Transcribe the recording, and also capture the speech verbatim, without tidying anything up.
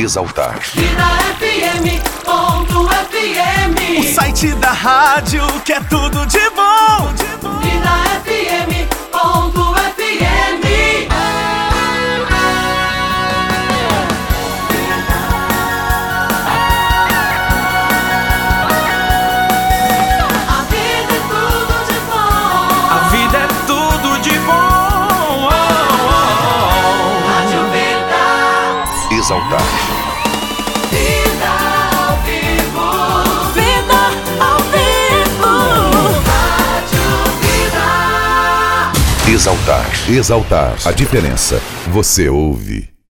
Exaltar. Vida F M ponto F M. O site da rádio que é tudo de bom. Vida F M ponto F M. A vida é tudo de bom. A vida é tudo de bom. Rádio Vida. Exaltar. Vida ao vivo. Vida ao vivo. Rádio Vida. Exaltar. Exaltar. A diferença você ouve.